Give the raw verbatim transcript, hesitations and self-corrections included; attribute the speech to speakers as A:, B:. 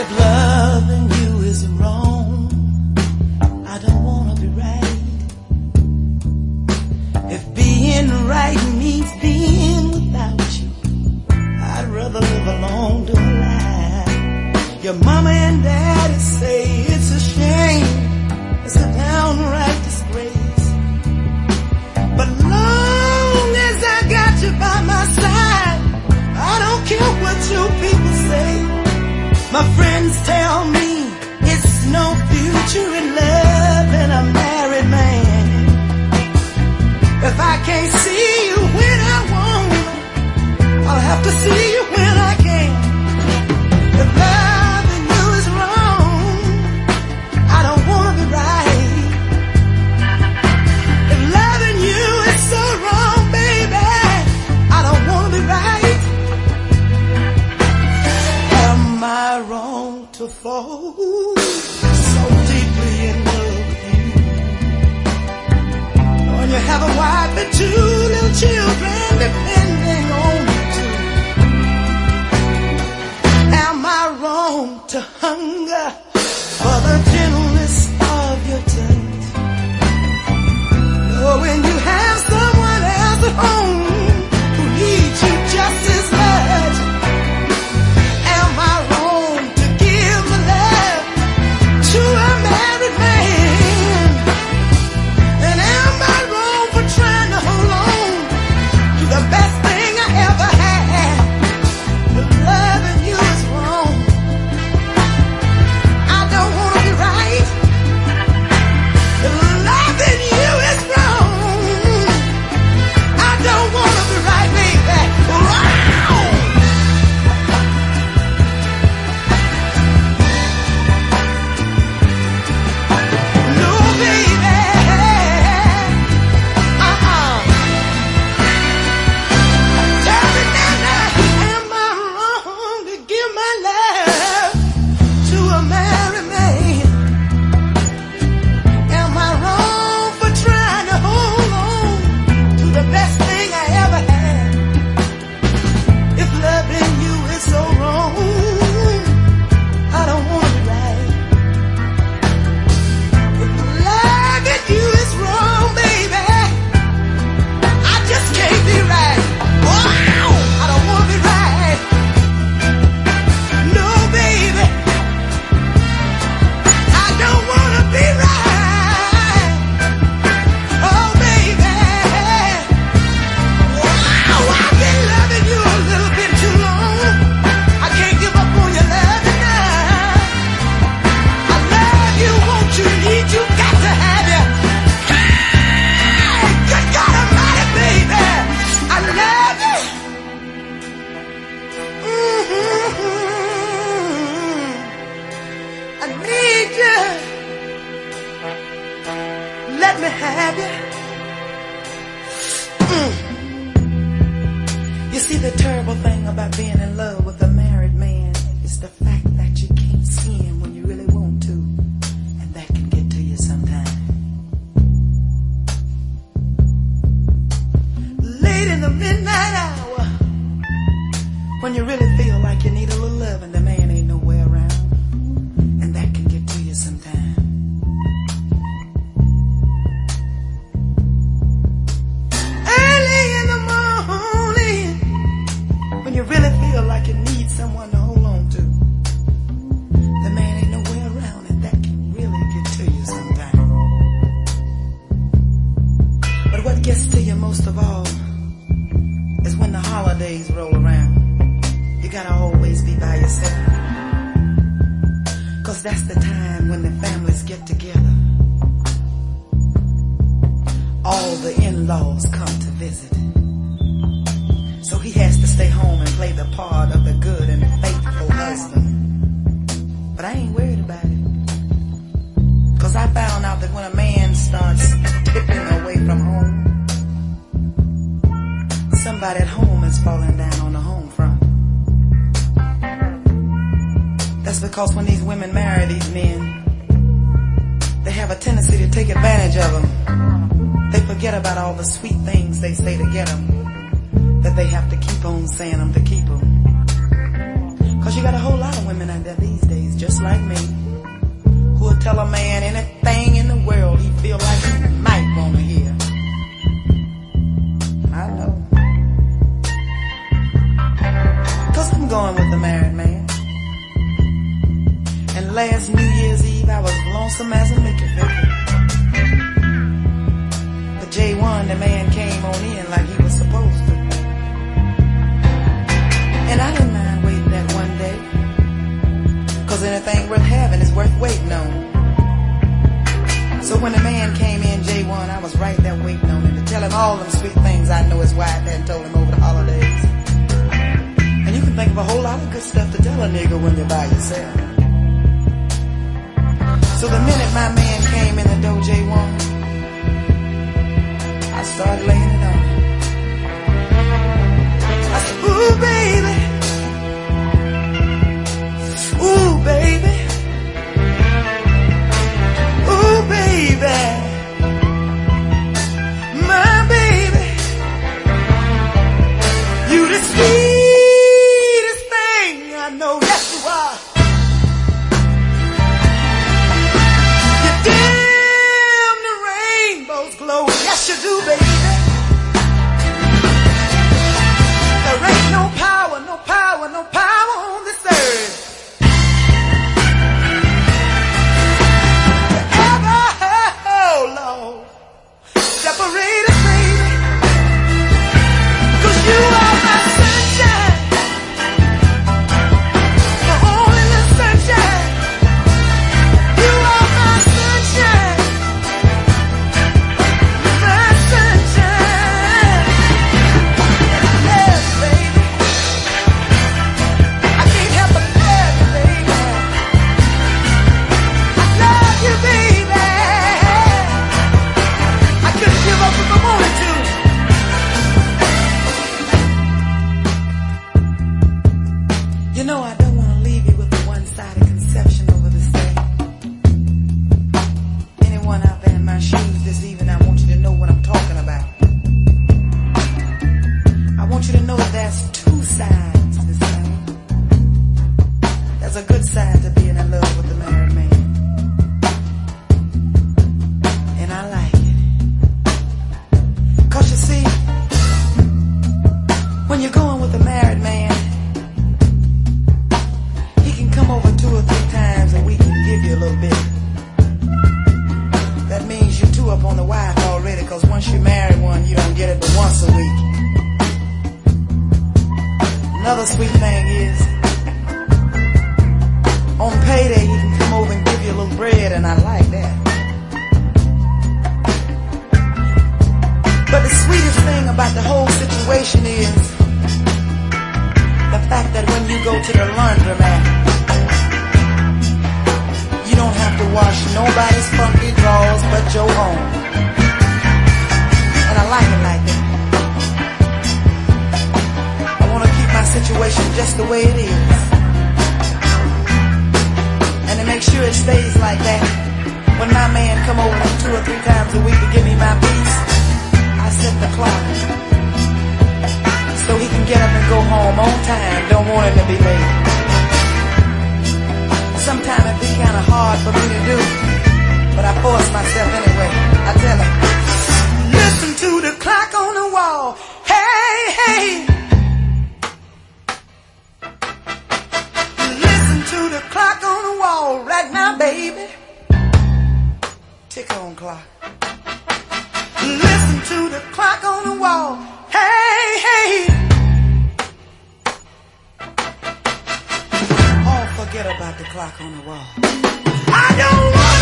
A: If loving you is wrong, I don't wanna be right. If being right means being without you, I'd rather live alone to a lie. Your mama and daddy say it's a shame, it's a downright disgrace. But long as I got you by my side, I don't care what you people say. My friends tell me it's no future in love and a married man. If I can't see you when I want, I'll have to see you when I can. If loving you is wrong, I don't wanna be right. If loving you is so wrong, baby, I don't wanna be right. Am I wrong to fall so deeply in love with you? When you have a wife and two little children depending on you too. Am I wrong to hunger for the gentleness of your touch? Knowing you have someone else at home who needs you just as much. Am I wrong to give my love to a married man? And am I wrong for trying to hold on to the best thing I ever had? If loving you is wrong, I don't wanna be right. If loving you is wrong, I don't wanna be right, baby. Wow! No, baby. Uh-uh. Tell me now, now, am I wrong to give my love to a married man? Am I wrong for trying to hold on to the best thing I ever had? If loving you is so wrong, I don't wanna be right. If loving you is wrong, baby, I just can't be right. Wow! I don't wanna be right. No, baby, I don't wanna be right. Oh, baby, wow, I've been loving you a little bit too long. I can't give up on your loving now. I love you, want you, need you, got to have you. Hey, good God Almighty, baby, I love you. Mhm. I need you. Let me have you. Mm. You see, the terrible thing about being in love with a married man is the fact that you can't see him when you really want to, and that can get to you sometime. Late in the midnight hour, when you really feel like you need a little love and the man ain't nowhere around, and that can get to you sometime. Early in the morning, when you really feel like you need someone to hold on to, the man ain't nowhere around, and that can really get to you sometime. But what gets to you most of all is when the holidays roll around. You gotta always be by yourself, 'cause that's the time when the families get together. All the in-laws come to visit. So he has to stay home and play the part of the good and faithful husband. But I ain't worried about it, 'cause I found out that when a man starts tipping away from home, somebody at home is falling down on the home front. That's because when these women marry these men, they have a tendency to take advantage of them. They forget about all the sweet things they say to get them, that they have to keep on saying them to keep them. 'Cause you got a whole lot of women out there these days just like me, who'll tell a man anything in the world he feel like he might want to hear. I know. Cause I'm going with the married man. And last New Year's Eve I was lonesome as a Mickey Ficker. But J one, the man came on in like he was supposed to. And I didn't mind waiting that one day. Cause anything worth having is worth waiting on. So when the man came in, J one, I was right there waiting on him to tell him all them sweet things I know his wife hadn't told him over the holidays. And you can think of a whole lot of good stuff to tell a nigga when you're by yourself. So the minute my man came in the door, J one, I started laying it on him. I said, ooh, baby. Ooh, baby. Ooh, baby. My baby. You the sweetest thing I know. Yes, you are. You dim the rainbow's glow. Yes, you do, baby. There ain't no power, no power, no power on this earth separate us, baby. Cause you are my sunshine. The only little sunshine. You are my sunshine. My sunshine. Yes, baby. I can't help but love you, baby. I love you, baby. Give up if I wanted to. You know I don't want to leave you with a one-sided conception over this thing. Anyone out there in my shoes this evening, I want you to know what I'm talking about. I want you to know that there's two sides to this thing. There's a good side to being in love with the married man. And I like it. Cause you see, when you're going with a married man, he can come over two or three times a week and give you a little bit. That means you're two up on the wife already, cause once you marry one, you don't get it but once a week. Another sweet thing is, on payday he can come over and give you a little bread, and I like that. But the sweetest thing about the whole situation is the fact that when you go to the laundromat, you don't have to wash nobody's funky drawers but your own. And I like it like that. I want to keep my situation just the way it is. And to make sure it stays like that, when my man come over two or three times a week to give me my piece, I set the clock so he can get up and go home on time. Don't want him to be late. Sometimes it be kind of hard for me to do, but I force myself anyway. I tell him, listen to the clock on the wall. Hey, hey. Listen to the clock on the wall right now, baby. Tick on clock. Listen to the clock on the wall. Hey, hey. Oh, forget about the clock on the wall. I don't want